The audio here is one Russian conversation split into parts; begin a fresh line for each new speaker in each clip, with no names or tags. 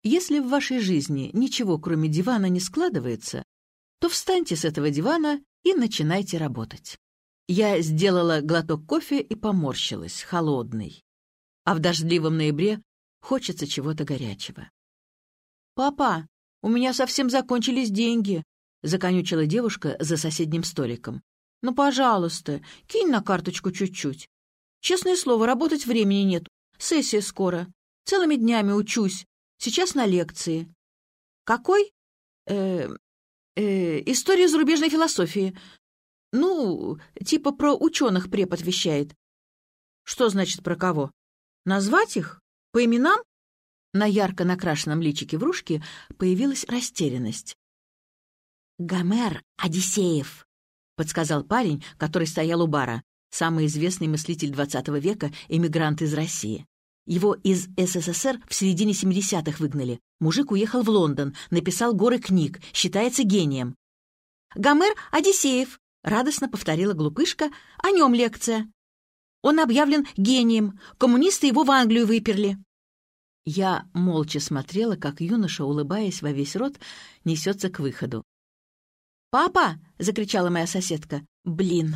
Если в вашей жизни ничего, кроме дивана, не складывается, то встаньте с этого дивана и начинайте работать. Я сделала глоток кофе и поморщилась, холодный. А в дождливом ноябре хочется чего-то горячего. «Папа, у меня совсем закончились деньги», — законючила девушка за соседним столиком. «Ну, пожалуйста, кинь на карточку чуть-чуть. Честное слово, работать времени нет. Сессия скоро. Целыми днями учусь. Сейчас на лекции». «Какой?» «История зарубежной философии. Ну, типа про ученых препод вещает». «Что значит про кого? Назвать их? По именам?» На ярко накрашенном личике врушки появилась растерянность. «Гомер Одиссеев», — подсказал парень, который стоял у бара, самый известный мыслитель XX века, эмигрант из России. Его из СССР в середине 70-х выгнали. Мужик уехал в Лондон, написал горы книг, считается гением. «Гомер Одиссеев», — радостно повторила глупышка, — «о нем лекция. Он объявлен гением, коммунисты его в Англию выперли». Я молча смотрела, как юноша, улыбаясь во весь рот, несется к выходу. «Папа!» — закричала моя соседка. «Блин,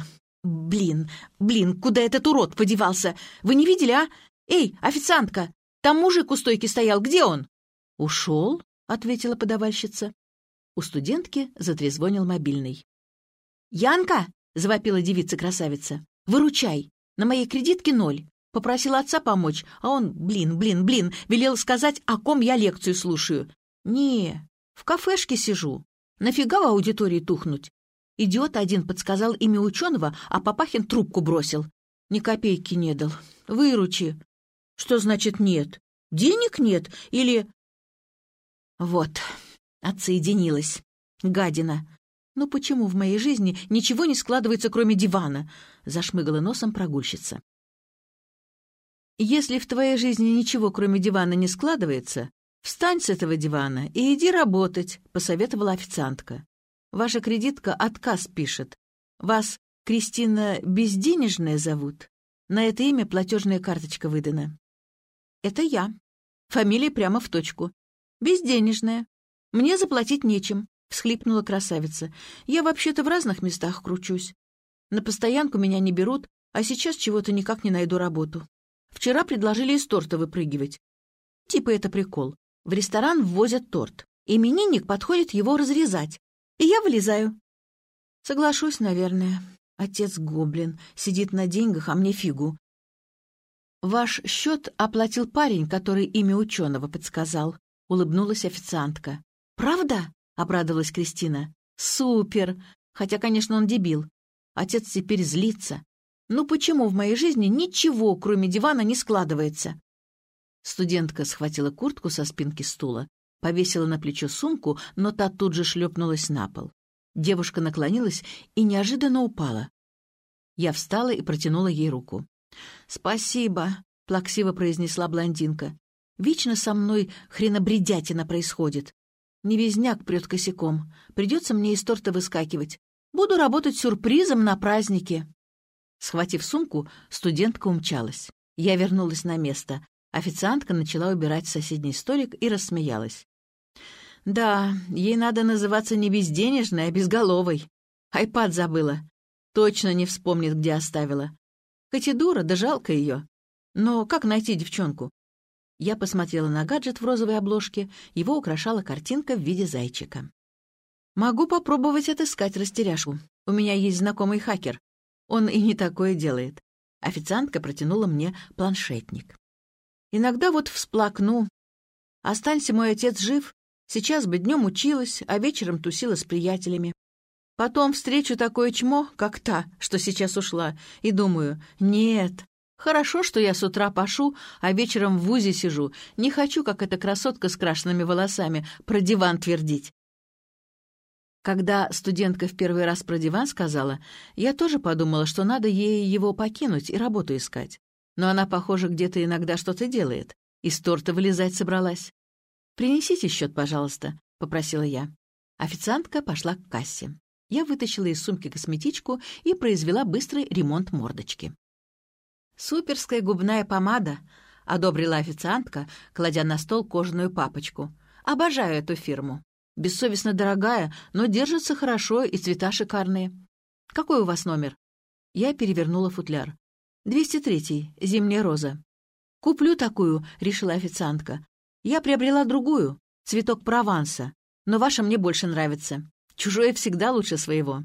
куда этот урод подевался? Вы не видели, а? Эй, официантка, там мужик у стойки стоял, где он?» «Ушел», — ответила подавальщица. У студентки затрезвонил мобильный. «Янка!» — завопила девица-красавица. «Выручай! На моей кредитке 0. Попросила отца помочь, а он, блин, велел сказать, о ком я лекцию слушаю. Не, в кафешке сижу. Нафига в аудитории тухнуть? Идиот один подсказал имя ученого, а Папахин трубку бросил. Ни копейки не дал. Выручи». «Что значит нет? Денег нет? Или...» Вот, отсоединилась. Гадина. «Ну почему в моей жизни ничего не складывается, кроме дивана?» — зашмыгала носом прогульщица. «Если в твоей жизни ничего, кроме дивана, не складывается, встань с этого дивана и иди работать», — посоветовала официантка. «Ваша кредитка отказ пишет. Вас Кристина Безденежная зовут. На это имя платежная карточка выдана». «Это я. Фамилия прямо в точку. Безденежная. Мне заплатить нечем», — всхлипнула красавица. «Я вообще-то в разных местах кручусь. На постоянку меня не берут, а сейчас чего-то никак не найду работу. Вчера предложили из торта выпрыгивать. Типа это прикол. В ресторан ввозят торт. Именинник подходит его разрезать. И я вылезаю. Соглашусь, наверное. Отец гоблин. Сидит на деньгах, а мне фигу. «Ваш счет оплатил парень, который имя ученого подсказал», — улыбнулась официантка. «Правда?» — обрадовалась Кристина. «Супер! Хотя, конечно, он дебил. Отец теперь злится. Ну почему в моей жизни ничего, кроме дивана, не складывается?» Студентка схватила куртку со спинки стула, повесила на плечо сумку, но та тут же шлепнулась на пол. Девушка наклонилась и неожиданно упала. Я встала и протянула ей руку. «Спасибо», — плаксиво произнесла блондинка. «Вечно со мной хренобредятина происходит. Невезняк прет косяком. Придется мне из торта выскакивать. Буду работать сюрпризом на празднике». Схватив сумку, студентка умчалась. Я вернулась на место. Официантка начала убирать соседний столик и рассмеялась. «Да, ей надо называться не безденежной, а безголовой. Айпад забыла. Точно не вспомнит, где оставила. Хоть и дура, да жалко ее. Но как найти девчонку?» Я посмотрела на гаджет в розовой обложке. Его украшала картинка в виде зайчика. «Могу попробовать отыскать растеряшку. У меня есть знакомый хакер. Он и не такое делает». Официантка протянула мне планшетник. «Иногда вот всплакну. Останься мой отец жив, сейчас бы днем училась, а вечером тусила с приятелями. Потом встречу такое чмо, как та, что сейчас ушла, и думаю, нет, хорошо, что я с утра пашу, а вечером в вузе сижу. Не хочу, как эта красотка с крашенными волосами, про диван твердить». Когда студентка в первый раз про диван сказала, я тоже подумала, что надо ей его покинуть и работу искать. Но она, похоже, где-то иногда что-то делает. Из торта вылезать собралась. «Принесите счет, пожалуйста», — попросила я. Официантка пошла к кассе. Я вытащила из сумки косметичку и произвела быстрый ремонт мордочки. «Суперская губная помада. — одобрила официантка, кладя на стол кожаную папочку. «Обожаю эту фирму. Бессовестно дорогая, но держится хорошо и цвета шикарные. Какой у вас номер?» Я перевернула футляр. 203-й, зимняя роза. «Куплю такую», — решила официантка. «Я приобрела другую, цветок Прованса, но ваша мне больше нравится. Чужое всегда лучше своего».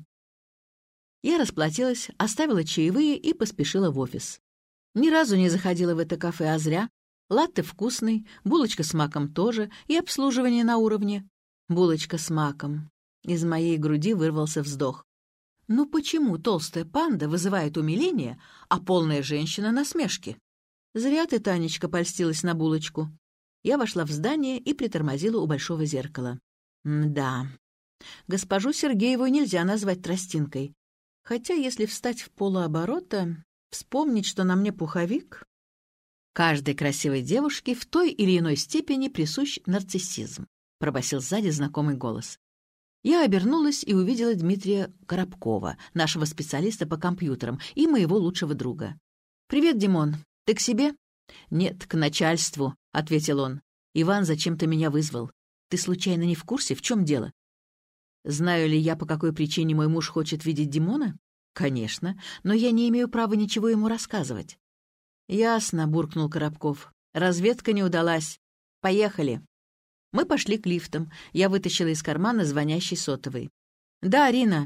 Я расплатилась, оставила чаевые и поспешила в офис. Ни разу не заходила в это кафе, а зря. Латте вкусный, булочка с маком тоже, и обслуживание на уровне. Булочка с маком. Из моей груди вырвался вздох. Ну почему толстая панда вызывает умиление, а полная женщина — насмешки? Зря ты, Танечка, польстилась на булочку. Я вошла в здание и притормозила у большого зеркала. Да, госпожу Сергееву нельзя назвать тростинкой. Хотя, если встать в полуоборота, вспомнить, что на мне пуховик... Каждой красивой девушке в той или иной степени присущ нарциссизм, пробасил сзади знакомый голос. Я обернулась и увидела Дмитрия Коробкова, нашего специалиста по компьютерам и моего лучшего друга. «Привет, Димон. Ты к себе?» «Нет, к начальству», — ответил он. «Иван зачем-то меня вызвал. Ты случайно не в курсе, в чем дело?» «Знаю ли я, по какой причине мой муж хочет видеть Димона?» «Конечно, но я не имею права ничего ему рассказывать». «Ясно», — буркнул Коробков. «Разведка не удалась. Поехали». Мы пошли к лифтам. Я вытащила из кармана звонящий сотовый. «Да, Арина».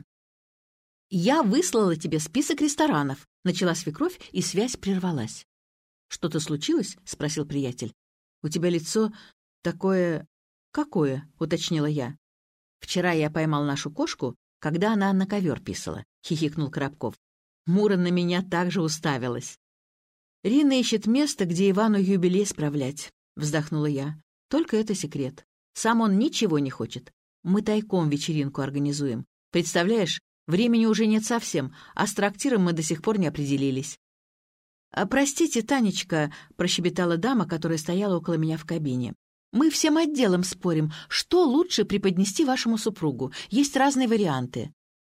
«Я выслала тебе список ресторанов», — начала свекровь, и связь прервалась. «Что-то случилось?» — спросил приятель. «У тебя лицо такое...» «Какое?» — уточнила я. «Вчера я поймал нашу кошку, когда она на ковер писала», — хихикнул Коробков. Мура на меня также уставилась. «Рина ищет место, где Ивану юбилей справлять», — вздохнула я. «Только это секрет. Сам он ничего не хочет. Мы тайком вечеринку организуем. Представляешь, времени уже нет совсем, а с трактиром мы до сих пор не определились». «Простите, Танечка», — прощебетала дама, которая стояла около меня в кабине. «Мы всем отделом спорим, что лучше преподнести вашему супругу. Есть разные варианты».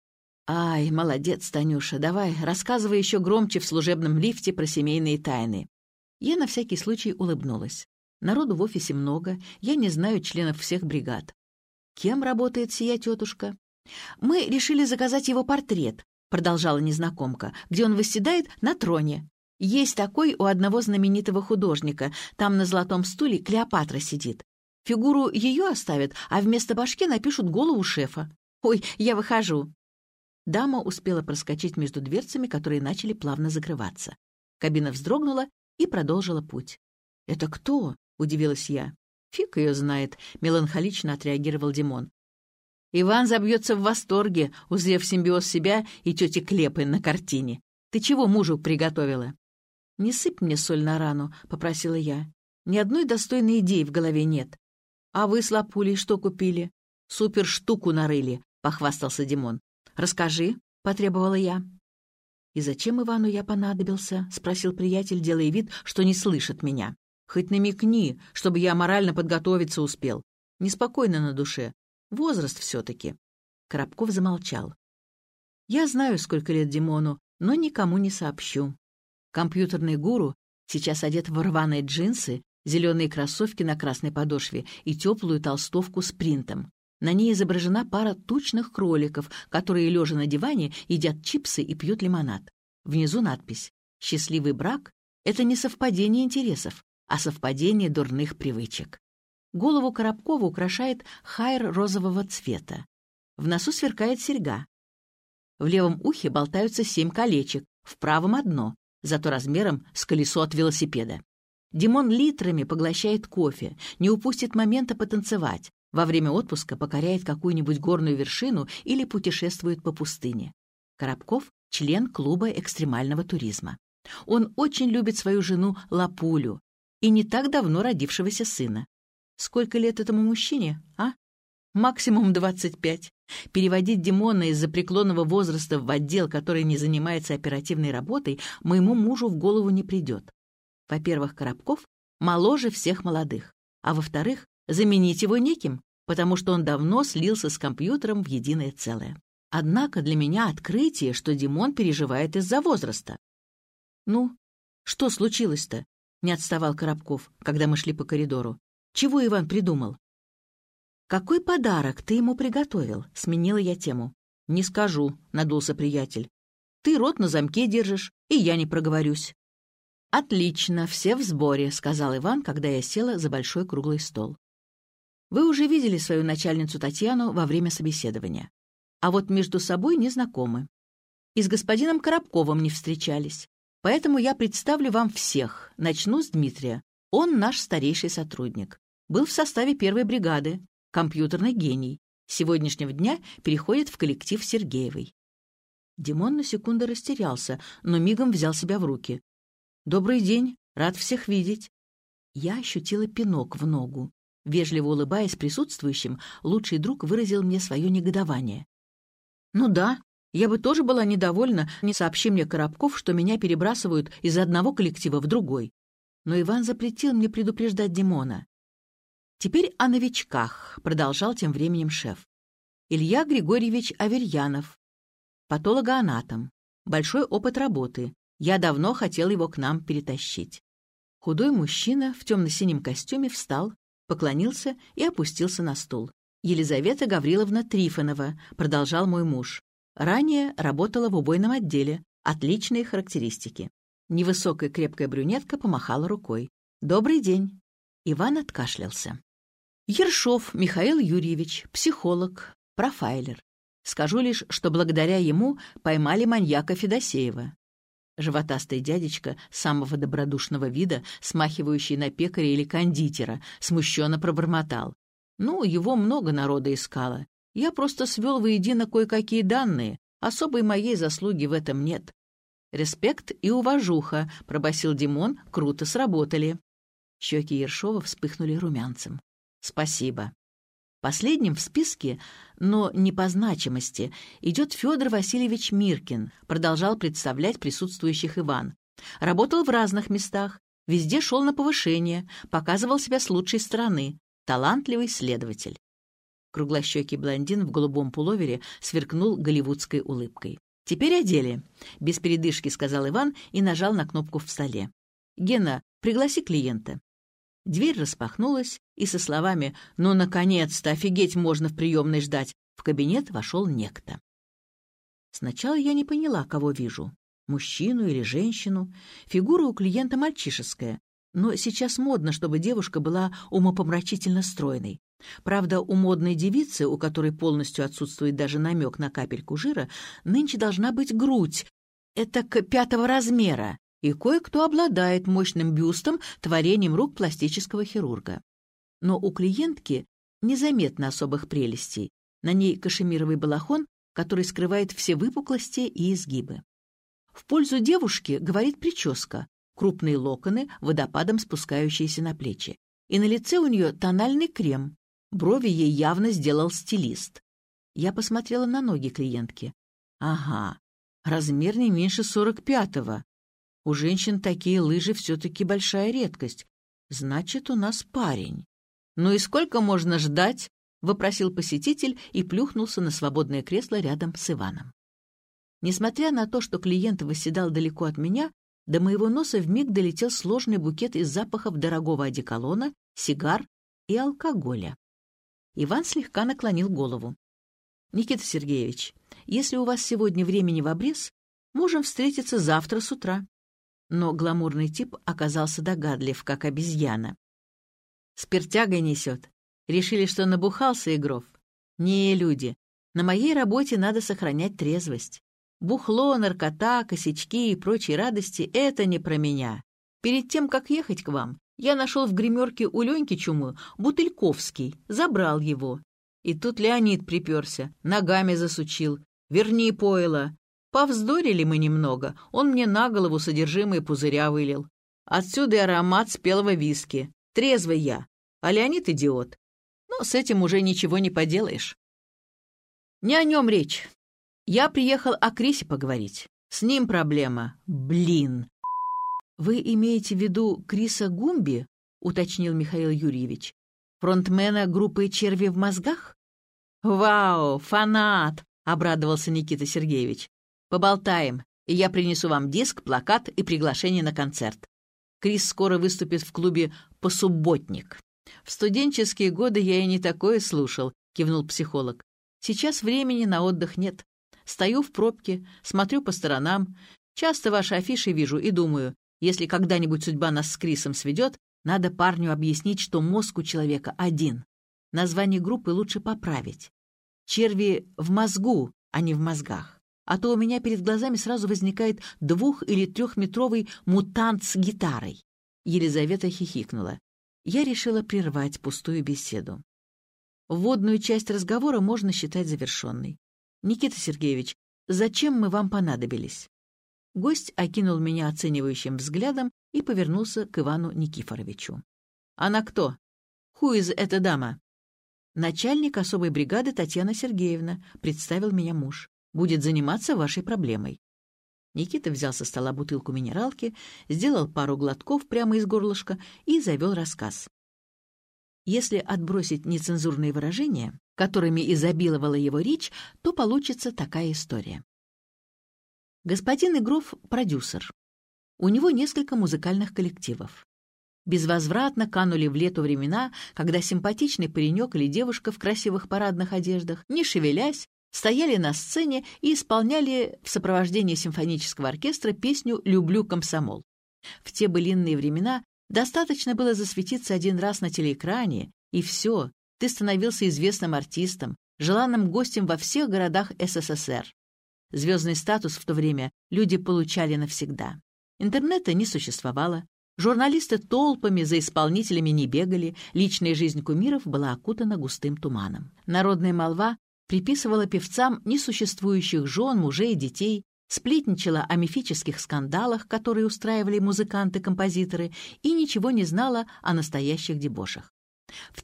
«Ай, молодец, Танюша, давай, рассказывай еще громче в служебном лифте про семейные тайны». Я на всякий случай улыбнулась. Народу в офисе много, я не знаю членов всех бригад. Кем работает сия тетушка? «Мы решили заказать его портрет», — продолжала незнакомка, «где он восседает на троне. Есть такой у одного знаменитого художника. Там на золотом стуле Клеопатра сидит. Фигуру ее оставят, а вместо башки напишут голову шефа. Ой, я выхожу». Дама успела проскочить между дверцами, которые начали плавно закрываться. Кабина вздрогнула и продолжила путь. «Это кто?» — удивилась я. «Фиг ее знает», — меланхолично отреагировал Димон. «Иван забьется в восторге, узрев симбиоз себя и тети Клепы на картине. Ты чего мужу приготовила?» «Не сыпь мне соль на рану», — попросила я. «Ни одной достойной идеи в голове нет». «А вы с Лапулей что купили?» «Супер-штуку нарыли», — похвастался Димон. «Расскажи», — потребовала я. «И зачем Ивану я понадобился?» — спросил приятель, делая вид, что не слышит меня. «Хоть намекни, чтобы я морально подготовиться успел. Неспокойно на душе. Возраст все-таки». Коробков замолчал. «Я знаю, сколько лет Димону, но никому не сообщу. Компьютерный гуру сейчас одет в рваные джинсы, зеленые кроссовки на красной подошве и теплую толстовку с принтом. На ней изображена пара тучных кроликов, которые, лежа на диване, едят чипсы и пьют лимонад. Внизу надпись «Счастливый брак — это не совпадение интересов, а совпадение дурных привычек». Голову Коробкова украшает хайр розового цвета. В носу сверкает серьга. В левом ухе болтаются 7 колечек, в правом одно, зато размером с колесо от велосипеда. Димон литрами поглощает кофе, не упустит момента потанцевать. Во время отпуска покоряет какую-нибудь горную вершину или путешествует по пустыне. Коробков — член клуба экстремального туризма. Он очень любит свою жену Лапулю и не так давно родившегося сына. Сколько лет этому мужчине, а? Максимум 25. Переводить Димона из-за преклонного возраста в отдел, который не занимается оперативной работой, моему мужу в голову не придет. Во-первых, Коробков моложе всех молодых, а во-вторых, заменить его неким, потому что он давно слился с компьютером в единое целое. Однако для меня открытие, что Димон переживает из-за возраста. «Ну, что случилось-то?» — не отставал Коробков, когда мы шли по коридору. «Чего Иван придумал?» «Какой подарок ты ему приготовил?» — сменила я тему. «Не скажу», — надулся приятель. «Ты рот на замке держишь, и я не проговорюсь». «Отлично, все в сборе», — сказал Иван, когда я села за большой круглый стол. «Вы уже видели свою начальницу Татьяну во время собеседования. А вот между собой не знакомы. И с господином Коробковым не встречались. Поэтому я представлю вам всех. Начну с Дмитрия. Он наш старейший сотрудник. Был в составе первой бригады. Компьютерный гений. С сегодняшнего дня переходит в коллектив Сергеевой». Димон на секунду растерялся, но мигом взял себя в руки. «Добрый день, рад всех видеть». Я ощутила пинок в ногу. Вежливо улыбаясь присутствующим, лучший друг выразил мне свое негодование. «Ну да, я бы тоже была недовольна, не сообщи мне Коробков, что меня перебрасывают из одного коллектива в другой». Но Иван запретил мне предупреждать Димона. «Теперь о новичках», — продолжал тем временем шеф. «Илья Григорьевич Аверьянов, патологоанатом, большой опыт работы. Я давно хотел его к нам перетащить». Худой мужчина в темно-синем костюме встал, поклонился и опустился на стул. «Елизавета Гавриловна Трифонова», — продолжал мой муж. «Ранее работала в убойном отделе. Отличные характеристики». Невысокая крепкая брюнетка помахала рукой. «Добрый день». Иван откашлялся. «Ершов Михаил Юрьевич, психолог, профайлер. Скажу лишь, что благодаря ему поймали маньяка Федосеева». Животастый дядечка самого добродушного вида, смахивающий на пекаря или кондитера, смущенно пробормотал. «Ну, его много народа искало. Я просто свел воедино кое-какие данные. Особой моей заслуги в этом нет». «Респект и уважуха», — пробасил Димон, — «круто сработали». Щеки Ершова вспыхнули румянцем. «Спасибо». Последним в списке, но не по значимости, идет Федор Васильевич Миркин, продолжал представлять присутствующих Иван. Работал в разных местах, везде шел на повышение, показывал себя с лучшей стороны. Талантливый следователь. Круглощекий блондин в голубом пуловере сверкнул голливудской улыбкой. «Теперь о деле», — без передышки сказал Иван и нажал на кнопку в столе. «Гена, пригласи клиента». Дверь распахнулась, и со словами «Ну, наконец-то! Офигеть можно в приемной ждать!» в кабинет вошел некто. Сначала я не поняла, кого вижу. Мужчину или женщину. Фигура у клиента мальчишеская. Но сейчас модно, чтобы девушка была умопомрачительно стройной. Правда, у модной девицы, у которой полностью отсутствует даже намек на капельку жира, нынче должна быть грудь, этак 5-го размера, и кое-кто обладает мощным бюстом, творением рук пластического хирурга. Но у клиентки незаметно особых прелестей. На ней кашемировый балахон, который скрывает все выпуклости и изгибы. В пользу девушки говорит прическа, крупные локоны, водопадом спускающиеся на плечи. И на лице у нее тональный крем. Брови ей явно сделал стилист. Я посмотрела на ноги клиентки. Ага, размер не меньше 45-го. У женщин такие лыжи все-таки большая редкость. Значит, у нас парень. «Ну и сколько можно ждать?» — вопросил посетитель и плюхнулся на свободное кресло рядом с Иваном. Несмотря на то, что клиент восседал далеко от меня, до моего носа вмиг долетел сложный букет из запахов дорогого одеколона, сигар и алкоголя. Иван слегка наклонил голову. «Никита Сергеевич, если у вас сегодня времени в обрез, можем встретиться завтра с утра». Но гламурный тип оказался догадлив, как обезьяна. «Спиртягой несет. Решили, что набухался Игров? Не, люди, на моей работе надо сохранять трезвость. Бухло, наркота, косячки и прочие радости — это не про меня. Перед тем, как ехать к вам, я нашел в гримерке у Леньки Чумы Бутыльковский, забрал его. И тут Леонид приперся, ногами засучил. Верни пойло. Повздорили мы немного, он мне на голову содержимое пузыря вылил. Отсюда и аромат спелого виски. Трезвый я, а Леонид идиот. Но с этим уже ничего не поделаешь. Не о нем речь. Я приехал о Крисе поговорить. С ним проблема. Блин. «Вы имеете в виду Криса Гумби?» — уточнил Михаил Юрьевич. «Фронтмена группы «Черви в мозгах»?» «Вау, фанат!» — обрадовался Никита Сергеевич. «Поболтаем, и я принесу вам диск, плакат и приглашение на концерт». Крис скоро выступит в клубе «Посубботник». «В студенческие годы я и не такое слушал», — кивнул психолог. «Сейчас времени на отдых нет. Стою в пробке, смотрю по сторонам. Часто ваши афиши вижу и думаю, если когда-нибудь судьба нас с Крисом сведет, надо парню объяснить, что мозг у человека один. Название группы лучше поправить. Черви в мозгу, а не в мозгах. А то у меня перед глазами сразу возникает 2- или 3-метровый мутант с гитарой». Елизавета хихикнула. Я решила прервать пустую беседу. Вводную часть разговора можно считать завершенной. «Никита Сергеевич, зачем мы вам понадобились?» Гость окинул меня оценивающим взглядом и повернулся к Ивану Никифоровичу. «Она кто? Who is эта дама?» «Начальник особой бригады Татьяна Сергеевна», — представил меня муж. «Будет заниматься вашей проблемой». Никита взял со стола бутылку минералки, сделал пару глотков прямо из горлышка и завел рассказ. Если отбросить нецензурные выражения, которыми изобиловала его речь, то получится такая история. Господин Игров — продюсер. У него несколько музыкальных коллективов. Безвозвратно канули в лету времена, когда симпатичный паренек или девушка в красивых парадных одеждах, не шевелясь, стояли на сцене и исполняли в сопровождении симфонического оркестра песню «Люблю комсомол». В те былинные времена достаточно было засветиться один раз на телеэкране, и все, ты становился известным артистом, желанным гостем во всех городах СССР. Звездный статус в то время люди получали навсегда. Интернета не существовало, журналисты толпами за исполнителями не бегали, личная жизнь кумиров была окутана густым туманом. Народная молва приписывала певцам несуществующих жен, мужей и детей, сплетничала о мифических скандалах, которые устраивали музыканты-композиторы, и ничего не знала о настоящих дебошах. В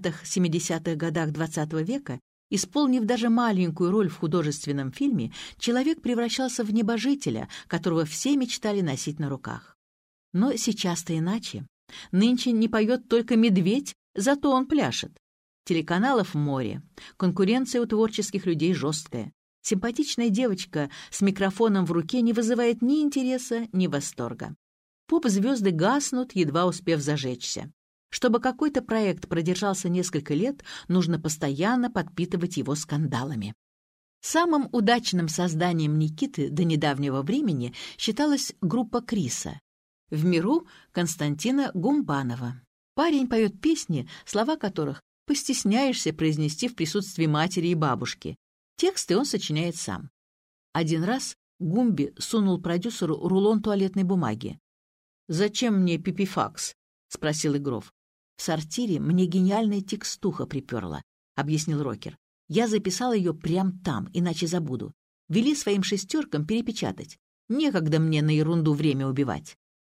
30-70-х годах XX века, исполнив даже маленькую роль в художественном фильме, человек превращался в небожителя, которого все мечтали носить на руках. Но сейчас-то иначе. Нынче не поет только медведь, зато он пляшет. Телеканалов море, конкуренция у творческих людей жесткая. Симпатичная девочка с микрофоном в руке не вызывает ни интереса, ни восторга. Поп-звезды гаснут, едва успев зажечься. Чтобы какой-то проект продержался несколько лет, нужно постоянно подпитывать его скандалами. Самым удачным созданием Никиты до недавнего времени считалась группа Криса. В миру Константина Гумбанова. Парень поет песни, слова которых постесняешься произнести в присутствии матери и бабушки. Тексты он сочиняет сам. Один раз Гумби сунул продюсеру рулон туалетной бумаги. «Зачем мне пипифакс?» — спросил Игров. «В сортире мне гениальная текстуха приперла», — объяснил рокер. «Я записал ее прямо там, иначе забуду. Вели своим шестеркам перепечатать. Некогда мне на ерунду время убивать».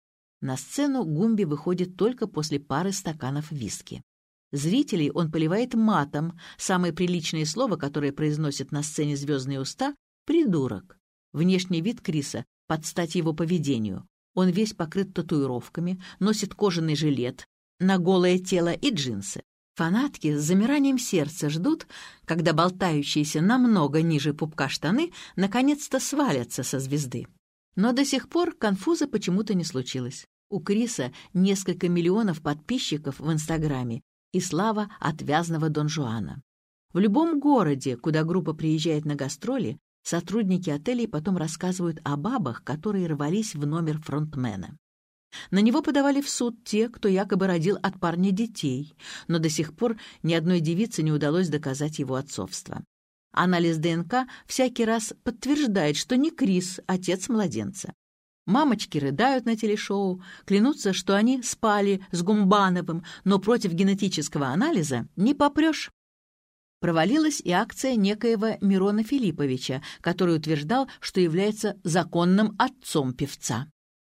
На сцену Гумби выходит только после пары стаканов виски. Зрителей он поливает матом. Самое приличное слово, которое произносит на сцене звездные уста — «придурок». Внешний вид Криса под стать его поведению. Он весь покрыт татуировками, носит кожаный жилет на голое тело и джинсы. Фанатки с замиранием сердца ждут, когда болтающиеся намного ниже пупка штаны наконец-то свалятся со звезды. Но до сих пор конфуза почему-то не случилось. У Криса несколько миллионов подписчиков в Инстаграме и слава отвязного Дон Жуана. В любом городе, куда группа приезжает на гастроли, сотрудники отелей потом рассказывают о бабах, которые рвались в номер фронтмена. На него подавали в суд те, кто якобы родил от парня детей, но до сих пор ни одной девице не удалось доказать его отцовство. Анализ ДНК всякий раз подтверждает, что не Крис отец младенца. Мамочки рыдают на телешоу, клянутся, что они спали с Гумбановым, но против генетического анализа не попрешь. Провалилась и акция некоего Мирона Филипповича, который утверждал, что является законным отцом певца.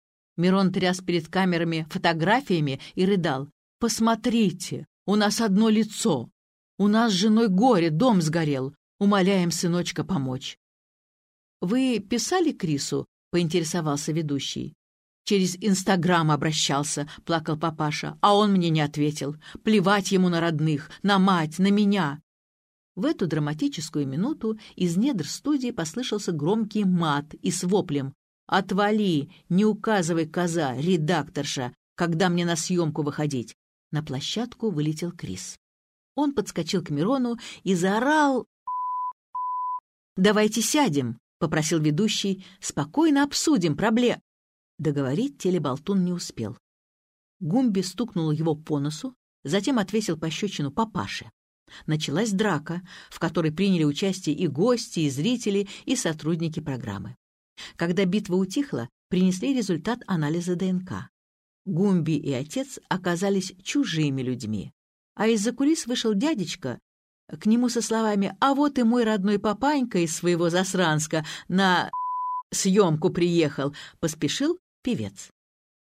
Мирон тряс перед камерами фотографиями и рыдал: «Посмотрите, у нас одно лицо. У нас с женой горе, дом сгорел. Умоляем сыночка помочь». «Вы писали Крису?» — поинтересовался ведущий. «Через Инстаграм обращался», — плакал папаша, «а он мне не ответил. Плевать ему на родных, на мать, на меня». В эту драматическую минуту из недр студии послышался громкий мат и с воплем: «Отвали, не указывай, коза, редакторша, когда мне на съемку выходить». На площадку вылетел Крис. Он подскочил к Мирону и заорал: «Давайте сядем», — попросил ведущий, — «спокойно обсудим проблему». Договорить телеболтун не успел. Гумби стукнул его по носу, затем отвесил пощечину папаше. Началась драка, в которой приняли участие и гости, и зрители, и сотрудники программы. Когда битва утихла, принесли результат анализа ДНК. Гумби и отец оказались чужими людьми. А из-за кулис вышел дядечка, к нему со словами: «А вот и мой родной папанька из своего Засранска на съемку приехал», — поспешил певец.